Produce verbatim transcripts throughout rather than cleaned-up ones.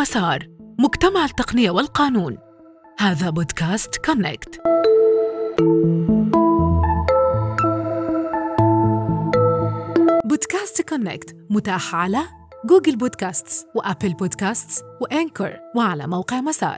مسار، مجتمع التقنية والقانون. هذا بودكاست كونكت. بودكاست كونكت متاح على جوجل بودكاستس وآبل بودكاستس وأنكر وعلى موقع مسار.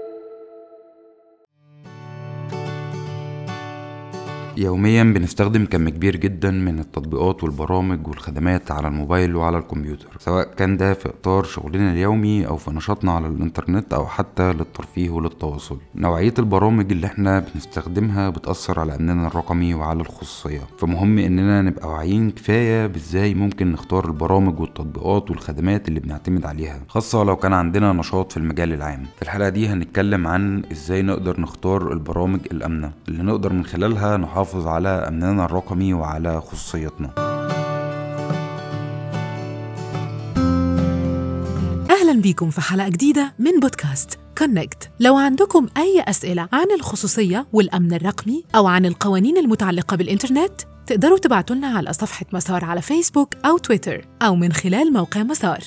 يومياً بنستخدم كم كبير جداً من التطبيقات والبرامج والخدمات على الموبايل وعلى الكمبيوتر، سواء كان ده في إطار شغلنا اليومي أو في نشاطنا على الإنترنت أو حتى للترفيه وللتواصل. نوعية البرامج اللي احنا بنستخدمها بتأثر على أمننا الرقمي وعلى الخصوصية، فمهم إننا نبقى واعيين كفاية بإزاي ممكن نختار البرامج والتطبيقات والخدمات اللي بنعتمد عليها، خاصة لو كان عندنا نشاط في المجال العام. في الحلقة دي هنتكلم عن إزاي نقدر نختار البرامج الآمنة اللي نقدر من خلالها نحافظ على أمننا الرقمي وعلى خصوصيتنا. أهلا بكم في حلقة جديدة من بودكاست كونكت. لو عندكم أي أسئلة عن الخصوصية والأمن الرقمي أو عن القوانين المتعلقة بالإنترنت، تقدروا تبعتوا لنا على صفحة مسار على فيسبوك أو تويتر أو من خلال موقع مسار.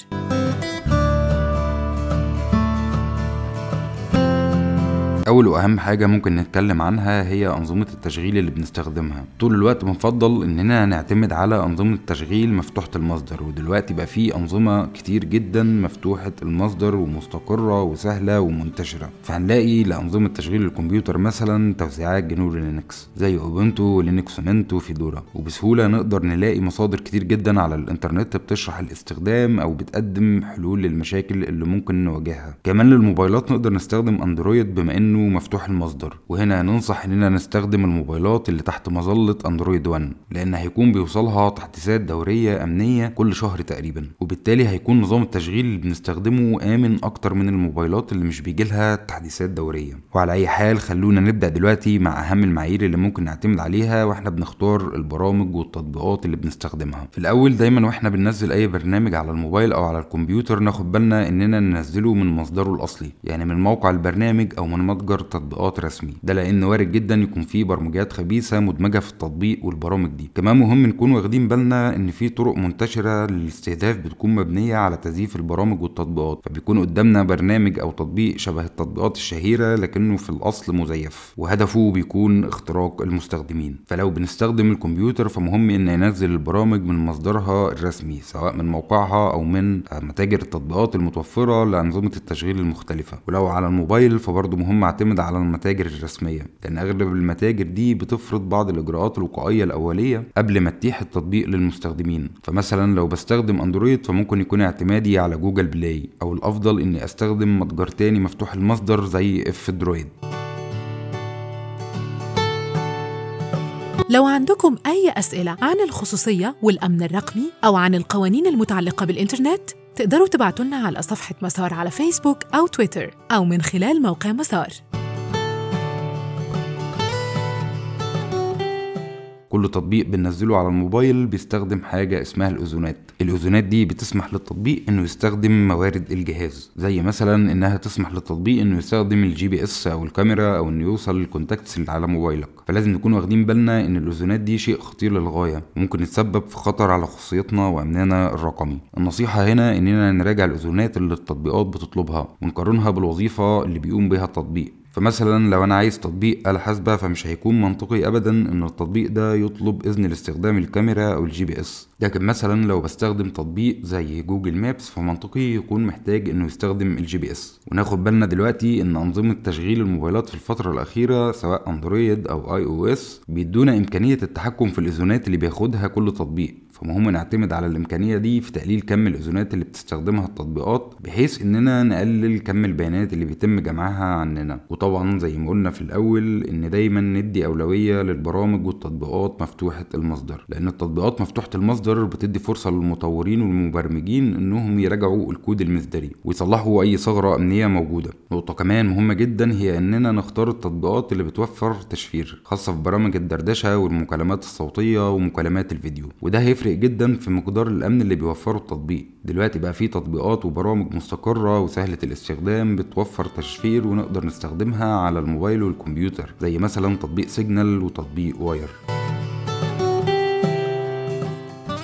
أول وأهم حاجة ممكن نتكلم عنها هي أنظمة التشغيل اللي بنستخدمها. طول الوقت بنفضل إننا نعتمد على أنظمة تشغيل مفتوحة المصدر، ودلوقتي بقى فيه أنظمة كتير جدا مفتوحة المصدر ومستقرة وسهلة ومنتشرة. فهنلاقي لأنظمة تشغيل الكمبيوتر مثلا توزيعات جنو لينكس زي أوبنتو ولينكس منت وفيدورا، وبسهولة نقدر نلاقي مصادر كتير جدا على الإنترنت بتشرح الاستخدام أو بتقدم حلول للمشاكل اللي ممكن نواجهها. كمان للموبايلات نقدر نستخدم أندرويد بما إنه مفتوح المصدر، وهنا ننصح اننا نستخدم الموبايلات اللي تحت مظلة اندرويد واحد، لان هيكون بيوصلها تحديثات دورية امنية كل شهر تقريبا، وبالتالي هيكون نظام التشغيل اللي بنستخدمه امن اكتر من الموبايلات اللي مش بيجيلها تحديثات دورية. وعلى اي حال خلونا نبدأ دلوقتي مع اهم المعايير اللي ممكن نعتمد عليها واحنا بنختار البرامج والتطبيقات اللي بنستخدمها. في الاول دايما واحنا بننزل اي برنامج على الموبايل او على الكمبيوتر ناخد بالنا اننا ننزله من مصدره الاصلي، يعني من موقع البرنامج او من متجر تطبيقات رسمي. ده لان وارد جدا يكون فيه برمجيات خبيثه مدمجه في التطبيق والبرامج دي. كمان مهم نكون واخدين بالنا ان في طرق منتشره للاستهداف بتكون مبنيه على تزييف البرامج والتطبيقات، فبيكون قدامنا برنامج او تطبيق شبه التطبيقات الشهيره لكنه في الاصل مزيف، وهدفه بيكون اختراق المستخدمين. فلو بنستخدم الكمبيوتر فمهم ان ينزل البرامج من مصدرها الرسمي، سواء من موقعها او من متاجر التطبيقات المتوفره لانظمه التشغيل المختلفه. ولو على الموبايل فبرضه مهم اعتمد على المتاجر الرسمية، لأن أغلب المتاجر دي بتفرض بعض الإجراءات الوقائية الأولية قبل ما تتيح التطبيق للمستخدمين. فمثلا لو بستخدم أندرويد فممكن يكون اعتمادي على جوجل بلاي، أو الأفضل إني أستخدم متجر تاني مفتوح المصدر زي اف درويد. لو عندكم أي أسئلة عن الخصوصية والأمن الرقمي أو عن القوانين المتعلقة بالإنترنت، تقدروا تبعتوا لنا على صفحة مسار على فيسبوك أو تويتر أو من خلال موقع مسار. كل تطبيق بننزله على الموبايل بيستخدم حاجة اسمها الأذونات. الأذونات دي بتسمح للتطبيق انه يستخدم موارد الجهاز، زي مثلا انها تسمح للتطبيق انه يستخدم الجي بي اس او الكاميرا او انه يوصل للكونتاكتس اللي على موبايلك. فلازم نكون واخدين بالنا ان الأذونات دي شيء خطير للغاية، وممكن يتسبب في خطر على خصوصيتنا وامننا الرقمي. النصيحة هنا اننا نراجع الأذونات اللي التطبيقات بتطلبها ونقارنها بالوظيفة اللي بيقوم بها التطبيق. فمثلا لو انا عايز تطبيق آلة حاسبة فمش هيكون منطقي ابدا ان التطبيق ده يطلب اذن لاستخدام الكاميرا او الجي بي اس، لكن مثلا لو بستخدم تطبيق زي جوجل مابس فمنطقي يكون محتاج انه يستخدم الجي بي اس. وناخد بالنا دلوقتي ان انظمة تشغيل الموبايلات في الفترة الاخيرة سواء اندرويد او اي او اس بيدونا امكانية التحكم في الاذونات اللي بياخدها كل تطبيق، فمهم نعتمد على الامكانية دي في تقليل كم الاذونات اللي بتستخدمها التطبيقات، بحيث اننا نقلل كم البيانات اللي بيتم جمعها عننا. وطبعا زي ما قلنا في الاول ان دايما ندي اولوية للبرامج والتطبيقات مفتوحة المصدر، لان التطبيقات مفتوحة المصدر بتدي فرصة للمطورين والمبرمجين انهم يراجعوا الكود المصدري ويصلحوا اي ثغرة امنية موجودة. نقطة كمان مهمة جدا هي اننا نختار التطبيقات اللي بتوفر تشفير، خاصة في برامج الدردشة والمكالمات الصوتية ومكالمات الفيديو، وده هيفرق جدا في مقدار الامن اللي بيوفره التطبيق. دلوقتي بقى فيه تطبيقات وبرامج مستقرة وسهلة الاستخدام بتوفر تشفير ونقدر نستخدمها على الموبايل والكمبيوتر، زي مثلا تطبيق سيجنال وتطبيق واير.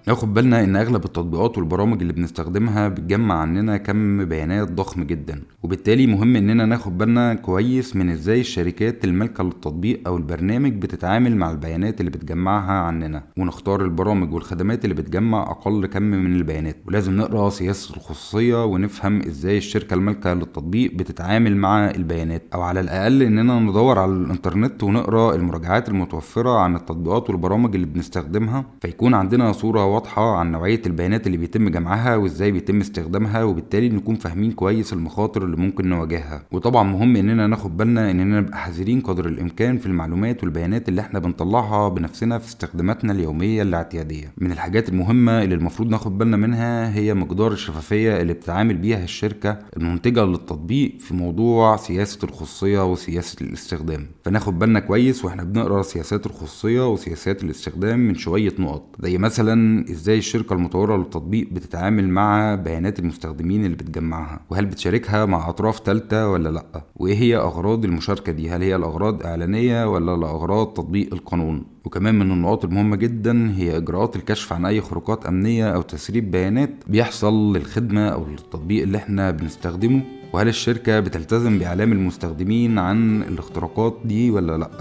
ناخد بالنا ان اغلب التطبيقات والبرامج اللي بنستخدمها بتجمع عننا كم بيانات ضخم جدا، وبالتالي مهم اننا ناخد بالنا كويس من ازاي الشركات المالكة للتطبيق او البرنامج بتتعامل مع البيانات اللي بتجمعها عننا، ونختار البرامج والخدمات اللي بتجمع اقل كم من البيانات. ولازم نقرأ سياسة الخصوصية ونفهم ازاي الشركة المالكة للتطبيق بتتعامل مع البيانات، او على الاقل اننا ندور على الانترنت ونقرأ المراجعات المتوفرة عن التطبيقات والبرامج اللي بنستخدمها، فيكون عندنا صورة واضحة عن نوعية البيانات اللي بيتم جمعها وازاي بيتم استخدامها، وبالتالي نكون فاهمين كويس المخاطر اللي ممكن نواجهها. وطبعا مهم اننا ناخد بالنا اننا نبقى حذرين قدر الامكان في المعلومات والبيانات اللي احنا بنطلعها بنفسنا في استخداماتنا اليومية الاعتيادية. من الحاجات المهمة اللي المفروض ناخد بالنا منها هي مقدار الشفافية اللي بتتعامل بيها الشركة المنتجة للتطبيق في موضوع سياسة الخصوصية وسياسة الاستخدام. فناخد بالنا كويس واحنا بنقرأ سياسات الخصوصية وسياسات الاستخدام من شوية نقط، زي مثلا ازاي الشركة المطورة للتطبيق بتتعامل مع بيانات المستخدمين اللي بتجمعها، وهل بتشاركها مع اطراف ثالثة ولا لا، وايه هي اغراض المشاركة دي، هل هي الاغراض اعلانية ولا لاغراض تطبيق القانون. وكمان من النقاط المهمة جدا هي اجراءات الكشف عن اي خروقات امنية او تسريب بيانات بيحصل للخدمة او للتطبيق اللي احنا بنستخدمه، وهل الشركة بتلتزم باعلام المستخدمين عن الاختراقات دي ولا لا.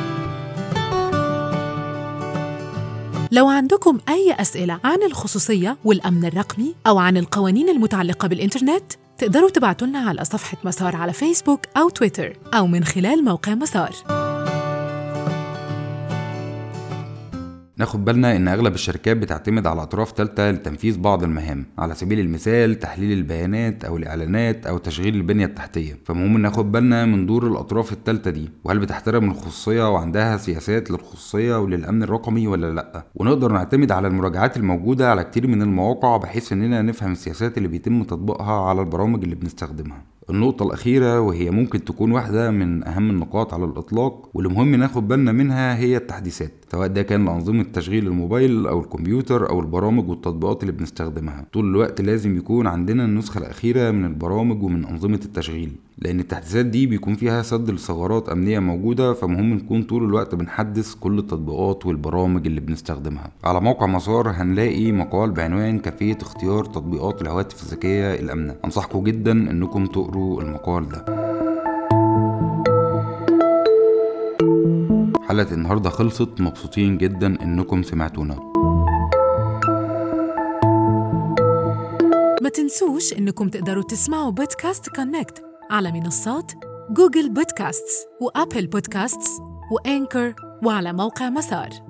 لو عندكم أي أسئلة عن الخصوصية والأمن الرقمي أو عن القوانين المتعلقة بالإنترنت، تقدروا تبعتوا لنا على صفحة مسار على فيسبوك أو تويتر أو من خلال موقع مسار. ناخد بالنا ان اغلب الشركات بتعتمد على اطراف ثالثه لتنفيذ بعض المهام، على سبيل المثال تحليل البيانات او الاعلانات او تشغيل البنيه التحتيه. فمهم ناخد بالنا من دور الاطراف الثالثه دي، وهل بتحترم الخصوصيه وعندها سياسات للخصوصيه وللامن الرقمي ولا لا. ونقدر نعتمد على المراجعات الموجوده على كتير من المواقع بحيث اننا نفهم السياسات اللي بيتم تطبيقها على البرامج اللي بنستخدمها. النقطة الأخيرة وهي ممكن تكون واحدة من أهم النقاط على الإطلاق واللي مهم ناخد بالنا منها هي التحديثات، سواء ده كان لأنظمة تشغيل الموبايل أو الكمبيوتر أو البرامج والتطبيقات اللي بنستخدمها. طول الوقت لازم يكون عندنا النسخة الأخيرة من البرامج ومن أنظمة التشغيل، لأن التحديثات دي بيكون فيها سد لثغرات أمنية موجودة، فمهم نكون طول الوقت بنحدث كل التطبيقات والبرامج اللي بنستخدمها. على موقع مسار هنلاقي مقال بعنوان كيفية اختيار تطبيقات الهواتف الذكية الآمنة، أنصحكم جدا أنكم تقروا المقال ده. حلقة النهاردة خلصت، مبسوطين جدا أنكم سمعتونا. ما تنسوش أنكم تقدروا تسمعوا بودكاست كونكت على منصات جوجل بودكاستس وأبل بودكاستس وأنكر وعلى موقع مسار.